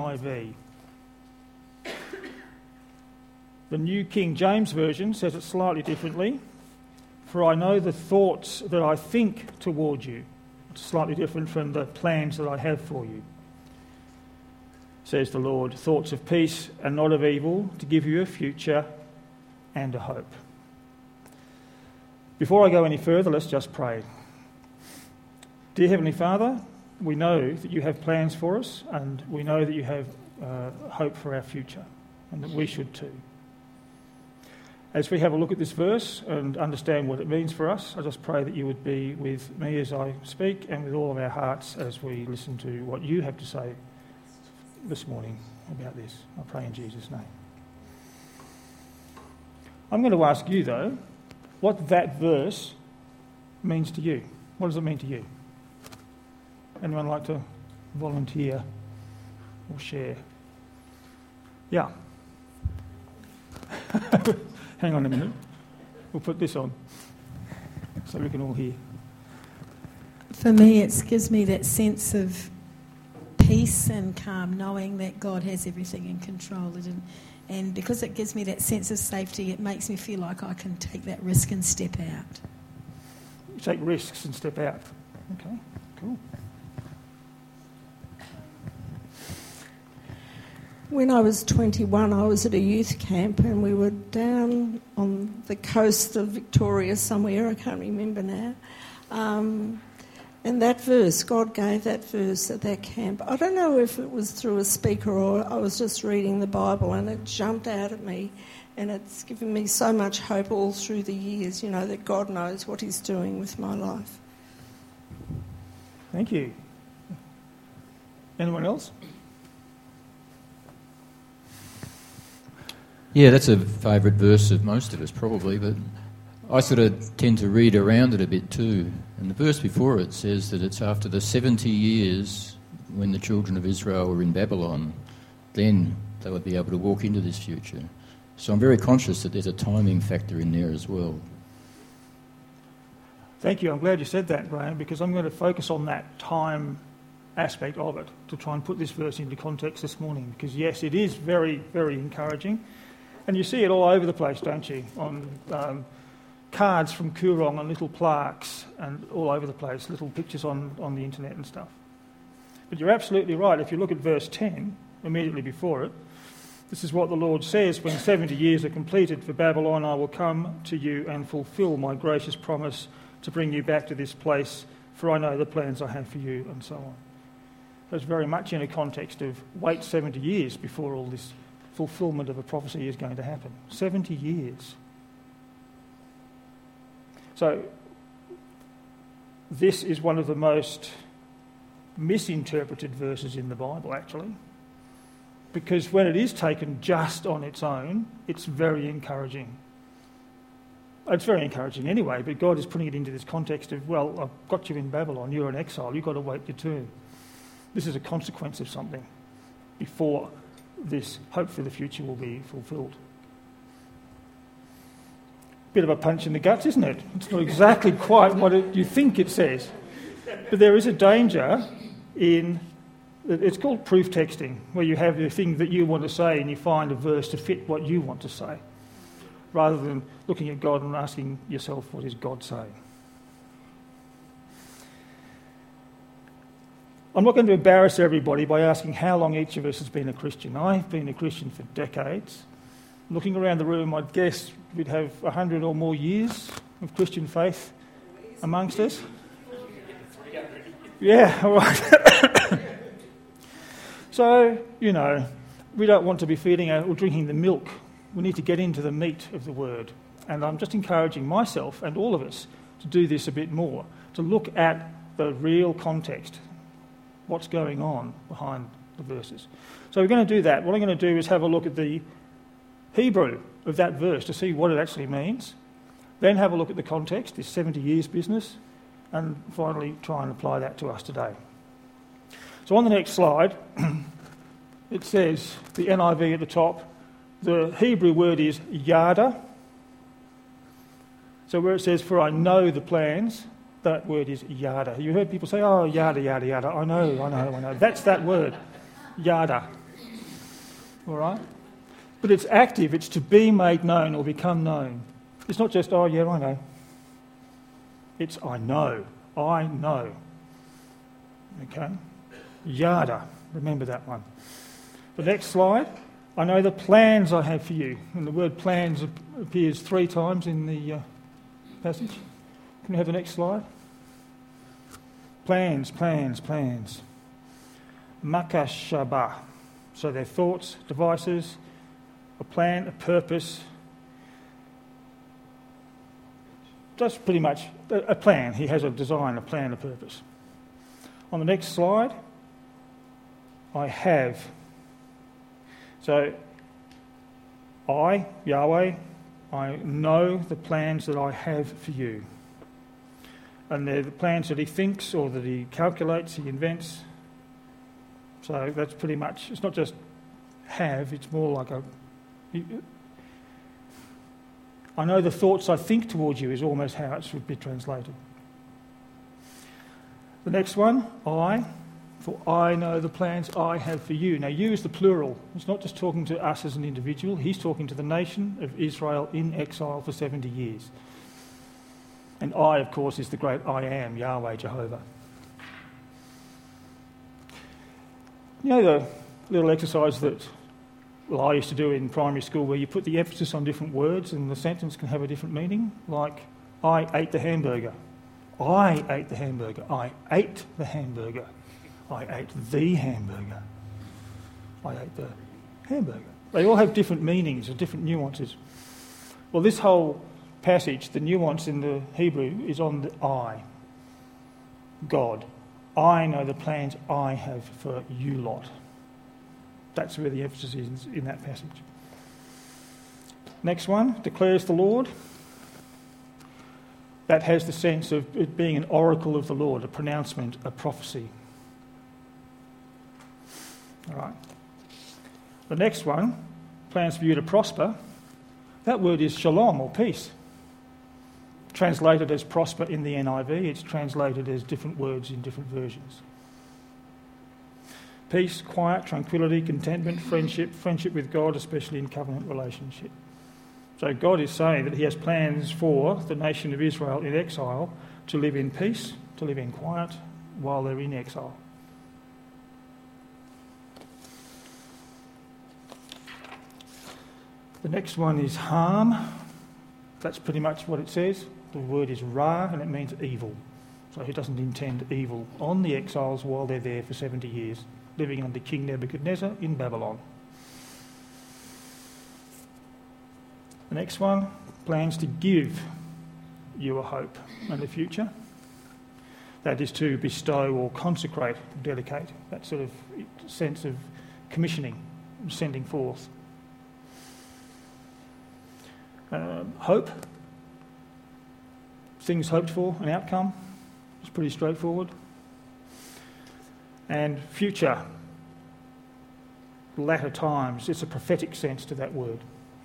NIV. The New King James Version says it slightly differently. For I know the thoughts that I think toward you. It's slightly different from the plans that I have for you, says the Lord. Thoughts of peace and not of evil, to give you a future and a hope. Before I go any further, let's just pray. Dear Heavenly Father, we know that you have plans for us, and we know that you have hope for our future, and that we should too. As we have a look at this verse and understand what it means for us, I just pray that you would be with me as I speak and with all of our hearts as we listen to what you have to say this morning about this. I pray in Jesus' name. I'm going to ask you, though, what that verse means to you. What does it mean to you? Anyone like to volunteer or share? Yeah. Hang on a minute. We'll put this on so we can all hear. For me, it gives me that sense of peace and calm, knowing that God has everything in control. And because it gives me that sense of safety, it makes me feel like I can take that risk and step out. You take risks and step out. Okay, cool. When I was 21, I was at a youth camp and we were down on the coast of Victoria somewhere, I can't remember now. And that verse, God gave that verse at that camp. I don't know if it was through a speaker or I was just reading the Bible, and it jumped out at me, and it's given me so much hope all through the years, you know, that God knows what he's doing with my life. Thank you. Anyone else? Yeah, that's a favourite verse of most of us probably, but I sort of tend to read around it a bit too. And the verse before it says that it's after the 70 years when the children of Israel were in Babylon, then they would be able to walk into this future. So I'm very conscious that there's a timing factor in there as well. Thank you. I'm glad you said that, Graham, because I'm going to focus on that time aspect of it to try and put this verse into context this morning. Because, yes, it is very, very encouraging. And you see it all over the place, don't you? On cards from Coorong and little plaques and all over the place, little pictures on the internet and stuff. But you're absolutely right. If you look at verse 10, immediately before it, this is what the Lord says: when 70 years are completed for Babylon, I will come to you and fulfill my gracious promise to bring you back to this place, for I know the plans I have for you, and so on. So it's very much in a context of wait 70 years before all this fulfilment of a prophecy is going to happen. 70 years. So this is one of the most misinterpreted verses in the Bible, actually, because when it is taken just on its own, it's very encouraging. It's very encouraging anyway, but God is putting it into this context of, well, I've got you in Babylon, you're in exile, you've got to wait your turn. This is a consequence of something before this hope for the future will be fulfilled. Bit of a punch in the guts, isn't it? It's not exactly quite what you think it says. But there is a danger in, it's called proof texting, where you have the thing that you want to say and you find a verse to fit what you want to say, rather than looking at God and asking yourself, what is God saying? I'm not going to embarrass everybody by asking how long each of us has been a Christian. I've been a Christian for decades. Looking around the room, I'd guess we'd have 100 or more years of Christian faith amongst us. Yeah, all right. So, you know, we don't want to be feeding or drinking the milk. We need to get into the meat of the word. And I'm just encouraging myself and all of us to do this a bit more, to look at the real context, what's going on behind the verses. So we're going to do that. What I'm going to do is have a look at the Hebrew of that verse to see what it actually means, then have a look at the context, this 70 years business, and finally try and apply that to us today. So on the next slide, it says, the NIV at the top, the Hebrew word is yada. So where it says, for I know the plans, that word is yada. You heard people say, oh, yada, yada, yada. I know. That's that word, yada. all right? But it's active. It's to be made known or become known. It's not just, oh, yeah, I know. It's, I know. I know. Okay? Yada. Remember that one. The next slide. I know the plans I have for you. And the word plans appears 3 times in the passage. Can we have the next slide? Plans, plans, plans. Makashaba. So they're thoughts, devices, a plan, a purpose. That's pretty much a plan. He has a design, a plan, a purpose. On the next slide, I have. So, I, Yahweh, I know the plans that I have for you. And they're the plans that he thinks or that he calculates, he invents. So that's pretty much, it's not just have, it's more like I know the thoughts I think towards you is almost how it should be translated. The next one, I, for I know the plans I have for you. Now, you is the plural. It's not just talking to us as an individual. He's talking to the nation of Israel in exile for 70 years. And I, of course, is the great I am, Yahweh, Jehovah. You know the little exercise that, well, I used to do in primary school where you put the emphasis on different words and the sentence can have a different meaning? Like, I ate the hamburger. I ate the hamburger. I ate the hamburger. I ate the hamburger. I ate the hamburger. They all have different meanings or different nuances. Well, this whole passage, the nuance in the Hebrew is on the I. God. I know the plans I have for you lot. That's where the emphasis is in that passage. Next one, declares the Lord. That has the sense of it being an oracle of the Lord, a pronouncement, a prophecy. All right. The next one, plans for you to prosper. That word is shalom or peace. Translated as prosper in the NIV, it's translated as different words in different versions. Peace, quiet, tranquility, contentment, friendship with God, especially in covenant relationship. So God is saying that he has plans for the nation of Israel in exile to live in peace, to live in quiet while they're in exile. The next one is harm. That's pretty much what it says. The word is ra, and it means evil. So he doesn't intend evil on the exiles while they're there for 70 years, living under King Nebuchadnezzar in Babylon. The next one, plans to give you a hope and a future. That is to bestow or consecrate, dedicate, that sort of sense of commissioning, sending forth. Hope, things hoped for, an outcome. It's pretty straightforward. And future, latter times, it's a prophetic sense to that word.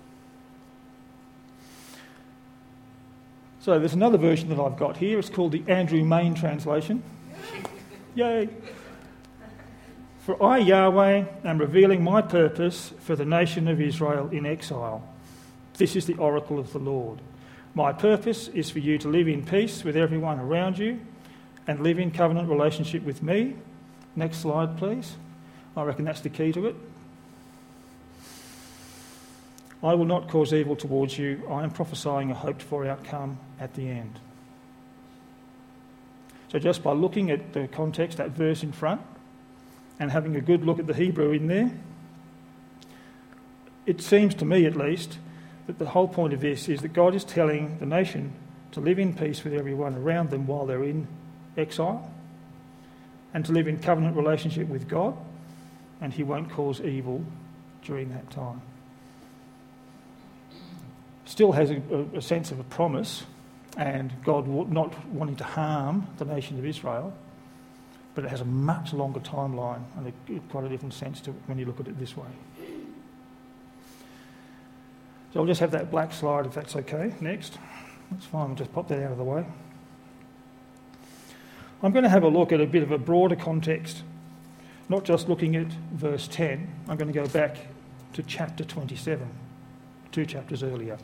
So there's another version that I've got here. It's called the Andrew Main translation. Yay! For I, Yahweh, am revealing my purpose for the nation of Israel in exile. This is the oracle of the Lord. My purpose is for you to live in peace with everyone around you and live in covenant relationship with me. Next slide, please. I reckon that's the key to it. I will not cause evil towards you. I am prophesying a hoped-for outcome at the end. So just by looking at the context, that verse in front, and having a good look at the Hebrew in there, it seems to me at least that the whole point of this is that God is telling the nation to live in peace with everyone around them while they're in exile and to live in covenant relationship with God, and he won't cause evil during that time. Still has a sense of a promise and God not wanting to harm the nation of Israel, but it has a much longer timeline and quite a different sense to it when you look at it this way. So I'll just have that black slide if that's okay. Next. That's fine, we'll just pop that out of the way. I'm going to have a look at a bit of a broader context, not just looking at verse 10. I'm going to go back to chapter 27, 2 chapters earlier.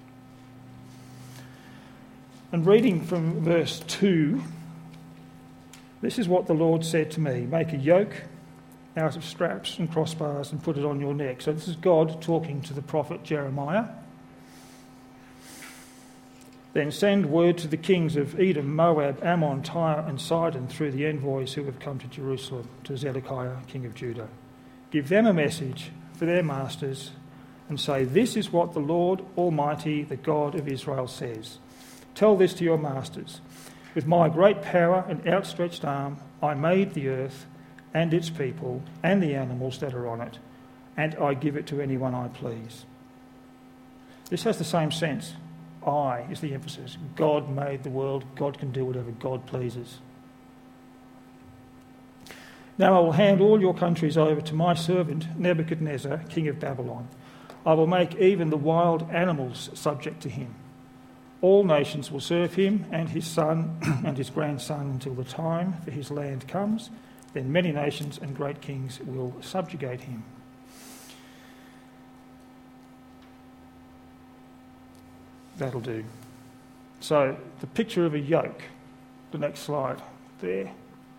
And reading from verse 2, this is what the Lord said to me, make a yoke out of straps and crossbars and put it on your neck. So this is God talking to the prophet Jeremiah. Then send word to the kings of Edom, Moab, Ammon, Tyre and Sidon through the envoys who have come to Jerusalem, to Zedekiah, king of Judah. Give them a message for their masters and say, this is what the Lord Almighty, the God of Israel says. Tell this to your masters. With my great power and outstretched arm, I made the earth and its people and the animals that are on it, and I give it to anyone I please. This has the same sense. I is the emphasis. God made the world. God can do whatever God pleases. Now I will hand all your countries over to my servant Nebuchadnezzar, king of Babylon. I will make even the wild animals subject to him. All nations will serve him and his son and his grandson until the time for his land comes. Then many nations and great kings will subjugate him. That'll do. So the picture of a yoke, the next slide there.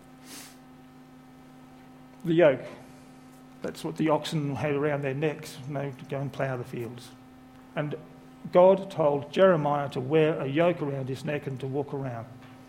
The yoke, that's what the oxen had around their necks when they would go and plough the fields. And God told Jeremiah to wear a yoke around his neck and to walk around.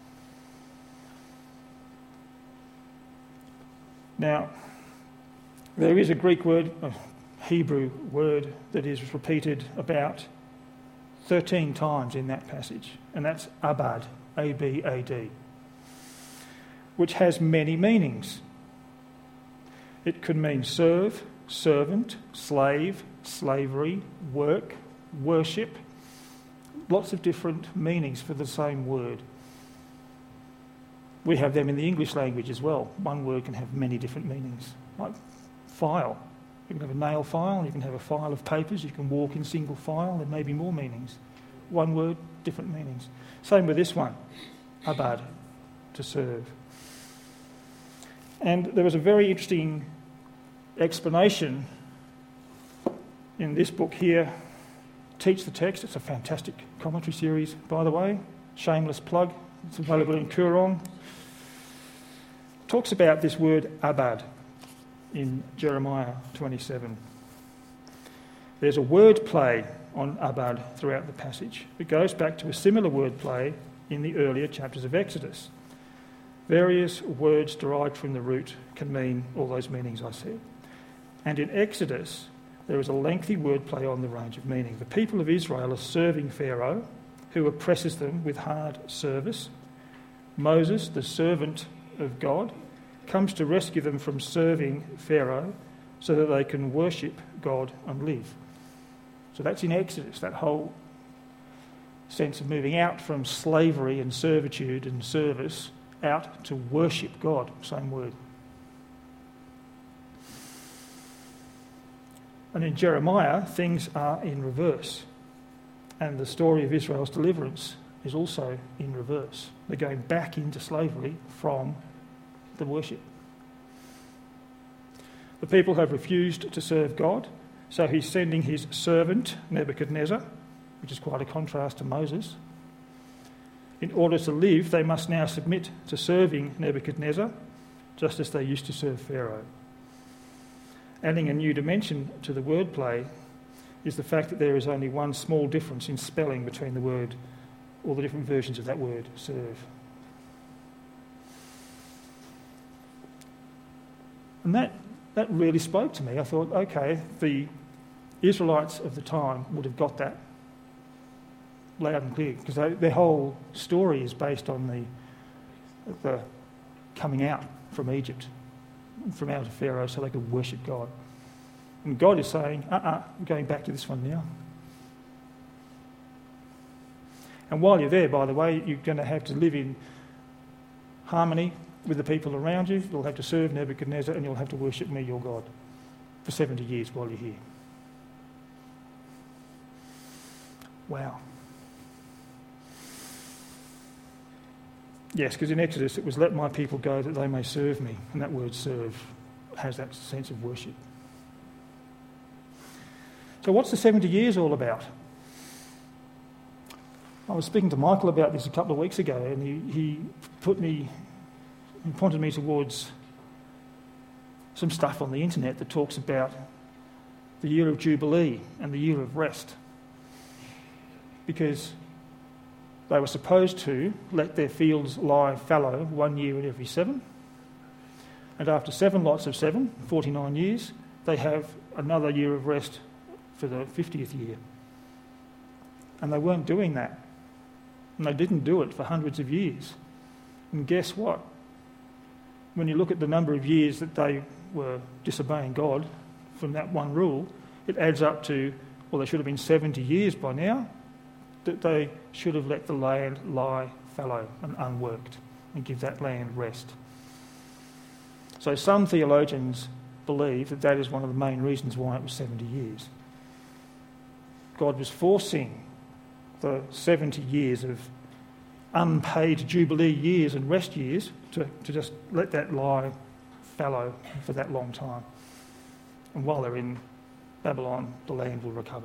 Now, there is a Greek word, a Hebrew word, that is repeated about 13 times in that passage, and that's abad, A-B-A-D, which has many meanings. It could mean serve, servant, slave, slavery, work, worship, lots of different meanings for the same word. We have them in the English language as well. One word can have many different meanings, like file. You can have a nail file, you can have a file of papers, you can walk in single file, there may be more meanings. One word, different meanings. Same with this one, abad, to serve. And there was a very interesting explanation in this book here, Teach the Text. It's a fantastic commentary series, by the way. Shameless plug. It's available in Koorong. Talks about this word abad in Jeremiah 27. There's a word play on abad throughout the passage. It goes back to a similar word play in the earlier chapters of Exodus. Various words derived from the root can mean all those meanings I said. And in Exodus, there is a lengthy word play on the range of meaning. The people of Israel are serving Pharaoh, who oppresses them with hard service. Moses, the servant of God, comes to rescue them from serving Pharaoh so that they can worship God and live. So that's in Exodus, that whole sense of moving out from slavery and servitude and service out to worship God, same word. And in Jeremiah, things are in reverse. And the story of Israel's deliverance is also in reverse. They're going back into slavery from the worship. The people have refused to serve God, so he's sending his servant, Nebuchadnezzar, which is quite a contrast to Moses. In order to live, they must now submit to serving Nebuchadnezzar, just as they used to serve Pharaoh. Adding a new dimension to the wordplay is the fact that there is only one small difference in spelling between the word, all the different versions of that word, serve. And that really spoke to me. I thought, okay, the Israelites of the time would have got that loud and clear, because their whole story is based on the coming out from Egypt, from out of Pharaoh, so they could worship God. And God is saying, we're going back to this one now. And while you're there, by the way, you're going to have to live in harmony with the people around you. You'll have to serve Nebuchadnezzar and you'll have to worship me, your God, for 70 years while you're here. Wow. Yes, because in Exodus it was, let my people go that they may serve me. And that word serve has that sense of worship. So what's the 70 years all about? I was speaking to Michael about this a couple of weeks ago, and he pointed me towards some stuff on the internet that talks about the year of Jubilee and the year of rest, because they were supposed to let their fields lie fallow 1 year in every 7, and after 7 lots of 7, 49 years, they have another year of rest for the 50th year. And they weren't doing that. And they didn't do it for hundreds of years. And guess what? When you look at the number of years that they were disobeying God from that one rule, it adds up to, well, there should have been 70 years by now that they should have let the land lie fallow and unworked and give that land rest. So some theologians believe that that is one of the main reasons why it was 70 years. God was forcing the 70 years of unpaid Jubilee years and rest years to just let that lie fallow for that long time. And while they're in Babylon, the land will recover.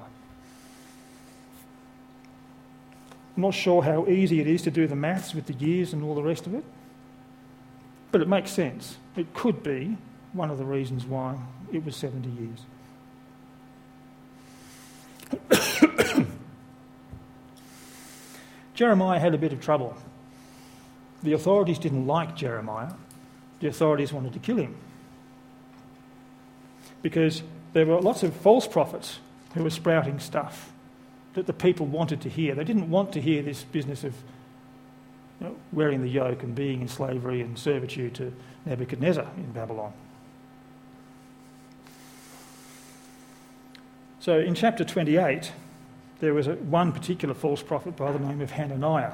I'm not sure how easy it is to do the maths with the years and all the rest of it, but it makes sense. It could be one of the reasons why it was 70 years. Jeremiah had a bit of trouble. The authorities didn't like Jeremiah. The authorities wanted to kill him, because there were lots of false prophets who were sprouting stuff that the people wanted to hear. They didn't want to hear this business of wearing the yoke and being in slavery and servitude to Nebuchadnezzar in Babylon. So in chapter 28, there was one particular false prophet by the name of Hananiah.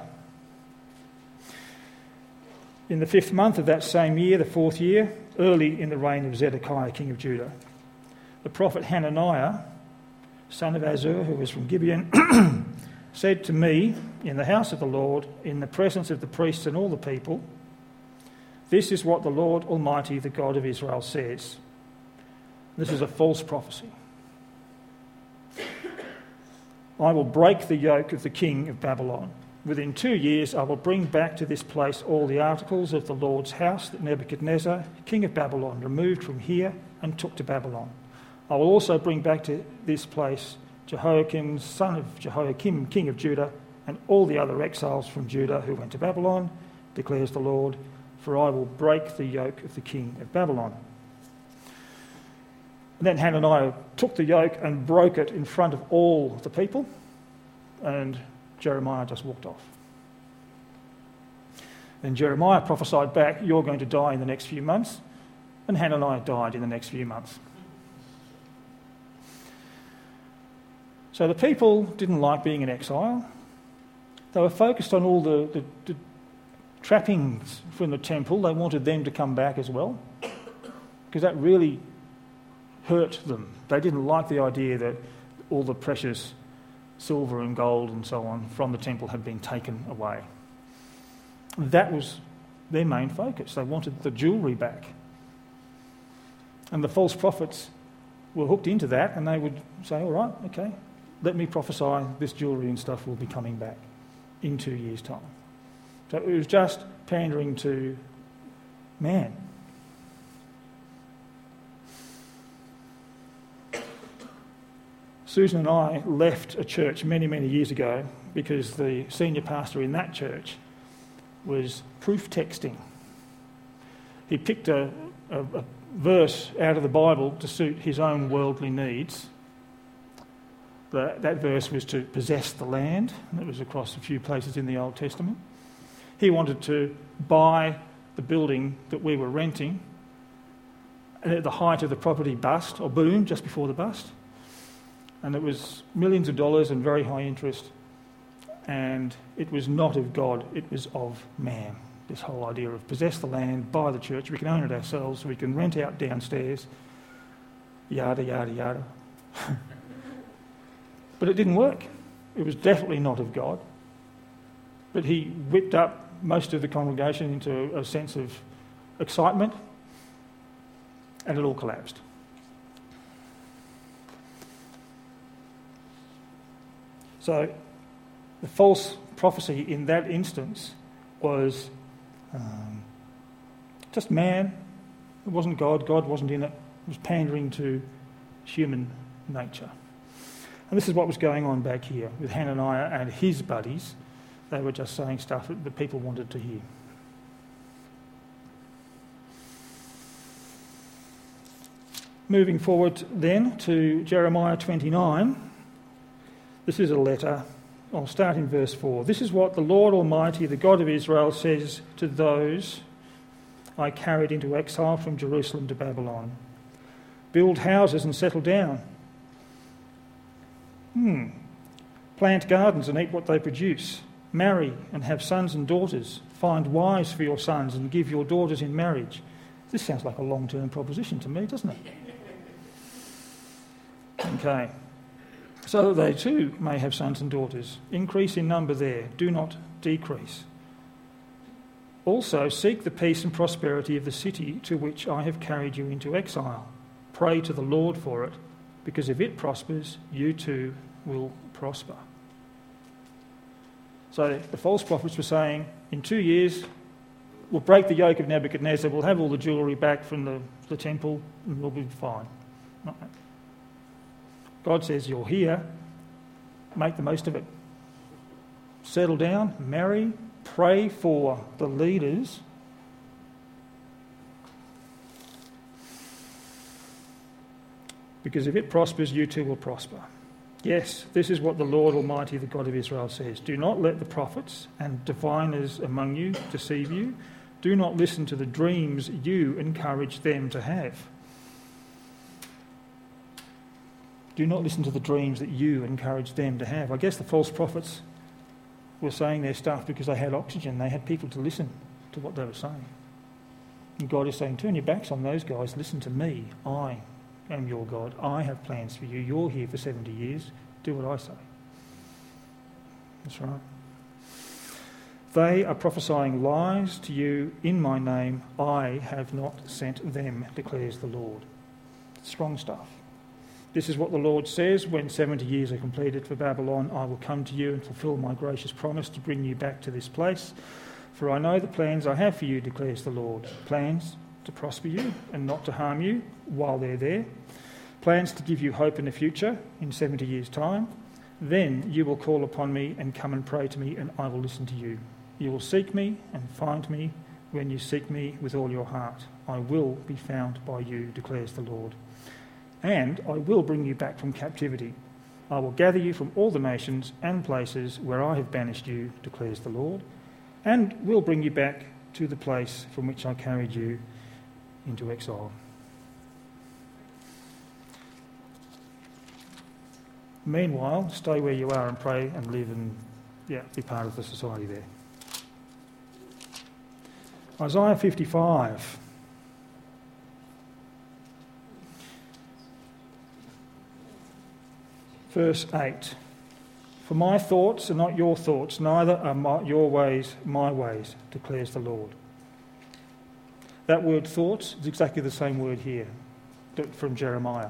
In the 5th month of that same year, the 4th year, early in the reign of Zedekiah, king of Judah, the prophet Hananiah, son of Azur, who was from Gibeon, said to me in the house of the Lord, in the presence of the priests and all the people, "This is what the Lord Almighty, the God of Israel, says." This is a false prophecy. "I will break the yoke of the king of Babylon. Within 2 years I will bring back to this place all the articles of the Lord's house that Nebuchadnezzar, king of Babylon, removed from here and took to Babylon. I will also bring back to this place Jehoiakim, son of Jehoiakim, king of Judah, and all the other exiles from Judah who went to Babylon, declares the Lord, for I will break the yoke of the king of Babylon." And then Hananiah took the yoke and broke it in front of all the people, and Jeremiah just walked off. Then Jeremiah prophesied back, "You're going to die in the next few months," and Hananiah died in the next few months. So the people didn't like being in exile. They were focused on all the trappings from the temple. They wanted them to come back as well, because that really hurt them. They didn't like the idea that all the precious silver and gold and so on from the temple had been taken away. That was their main focus. They wanted the jewellery back. And the false prophets were hooked into that, and they would say, "All right, okay, let me prophesy this jewellery and stuff will be coming back in 2 years' time." So it was just pandering to man. Susan and I left a church many, many years ago because the senior pastor in that church was proof texting. He picked a verse out of the Bible to suit his own worldly needs. That verse was to possess the land. It was across a few places in the Old Testament. He wanted to buy the building that we were renting, and at the height of the property bust, or boom, just before the bust. And it was millions of dollars and very high interest. And it was not of God, it was of man. This whole idea of possess the land, buy the church, we can own it ourselves, we can rent out downstairs, yada, yada, yada. But it didn't work. It was definitely not of God. But he whipped up most of the congregation into a sense of excitement, and it all collapsed. So the false prophecy in that instance was just man. It wasn't God. God wasn't in it. It was pandering to human nature. And this is what was going on back here with Hananiah and his buddies. They were just saying stuff that the people wanted to hear. Moving forward then to Jeremiah 29. This is a letter. I'll start in verse 4. This is what the Lord Almighty, the God of Israel, says to those I carried into exile from Jerusalem to Babylon. Build houses and settle down. Plant gardens and eat what they produce. Marry and have sons and daughters. Find wives for your sons and give your daughters in marriage. This sounds like a long-term proposition to me, doesn't it? Okay. So that they too may have sons and daughters. Increase in number there. Do not decrease. Also, seek the peace and prosperity of the city to which I have carried you into exile. Pray to the Lord for it, because if it prospers, you too will prosper. So the false prophets were saying, in 2 years, we'll break the yoke of Nebuchadnezzar, we'll have all the jewellery back from the temple, and we'll be fine. No. God says, you're here, make the most of it. Settle down, marry, pray for the leaders. Because if it prospers, you too will prosper. Yes, this is what the Lord Almighty, the God of Israel, says. Do not let the prophets and diviners among you deceive you. Do not listen to the dreams you encourage them to have. Do not listen to the dreams that you encourage them to have. I guess the false prophets were saying their stuff because they had oxygen. They had people to listen to what they were saying. And God is saying, turn your backs on those guys. Listen to me. I am your God. I have plans for you. You're here for 70 years. Do what I say. That's right. They are prophesying lies to you in my name. I have not sent them, declares the Lord. Strong stuff. This is what the Lord says, when 70 years are completed for Babylon, I will come to you and fulfill my gracious promise to bring you back to this place. For I know the plans I have for you, declares the Lord. Plans to prosper you and not to harm you while they're there. Plans to give you hope in the future in 70 years' time. Then you will call upon me and come and pray to me, and I will listen to you. You will seek me and find me when you seek me with all your heart. I will be found by you, declares the Lord. And I will bring you back from captivity. I will gather you from all the nations and places where I have banished you, declares the Lord, and will bring you back to the place from which I carried you into exile. Meanwhile, stay where you are and pray and live and be part of the society there. Isaiah 55. Verse 8. For my thoughts are not your thoughts, neither are your ways my ways, declares the Lord. That word thoughts is exactly the same word here from Jeremiah.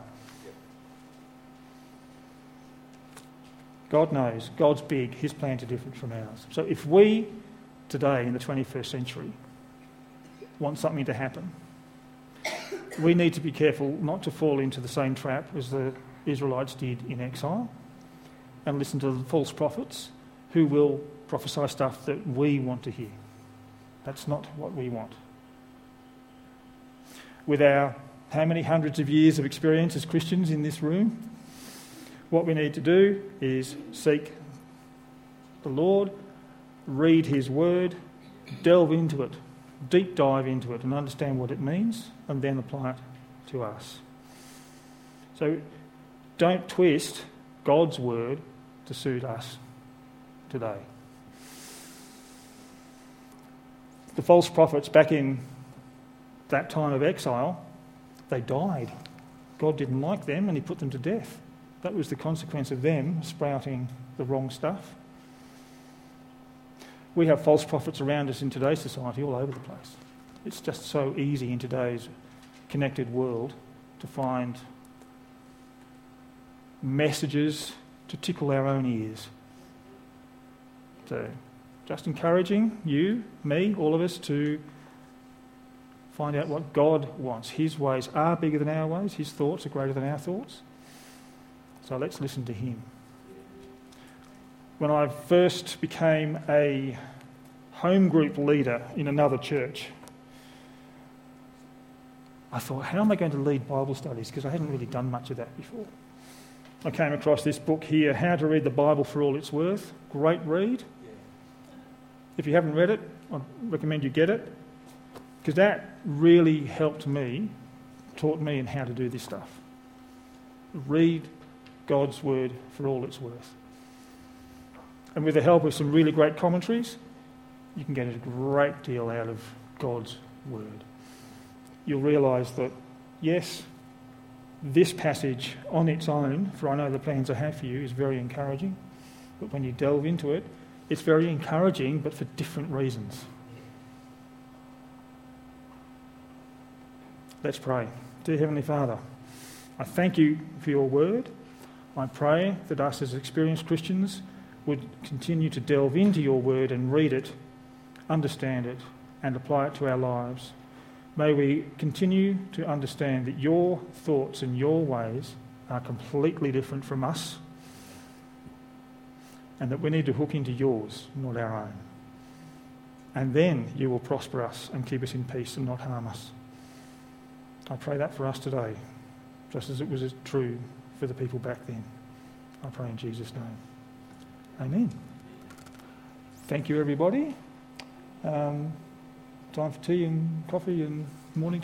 God knows, God's big, his plans are different from ours. So if we, today in the 21st century, want something to happen, we need to be careful not to fall into the same trap as the Israelites did in exile and listen to the false prophets who will prophesy stuff that we want to hear. That's not what we want. With our how many hundreds of years of experience as Christians in this room, what we need to do is seek the Lord, read his word, delve into it, deep dive into it and understand what it means, and then apply it to us. So don't twist God's word to suit us today. The false prophets back in that time of exile, they died. God didn't like them and he put them to death. That was the consequence of them sprouting the wrong stuff. We have false prophets around us in today's society all over the place. It's just so easy in today's connected world to find messages to tickle our own ears So just encouraging you, me, all of us to find out what God wants. His ways are bigger than our ways. His thoughts are greater than our thoughts. So let's listen to him. When I first became a home group leader in another church, I thought, how am I going to lead Bible studies? Because I hadn't really done much of that before. I came across this book here, How to Read the Bible for All It's Worth. Great read. If you haven't read it, I recommend you get it, because that really helped me, taught me in how to do this stuff. Read God's word for all it's worth. And with the help of some really great commentaries, you can get a great deal out of God's word. You'll realise that, yes, this passage on its own, for I know the plans I have for you, is very encouraging. But when you delve into it, it's very encouraging, but for different reasons. Let's pray. Dear Heavenly Father, I thank you for your word. I pray that us as experienced Christians would continue to delve into your word and read it, understand it, and apply it to our lives. May we continue to understand that your thoughts and your ways are completely different from us, and that we need to hook into yours, not our own. And then you will prosper us and keep us in peace and not harm us. I pray that for us today, just as it was true for the people back then. I pray in Jesus' name. Amen. Thank you, everybody. Time for tea and coffee and morning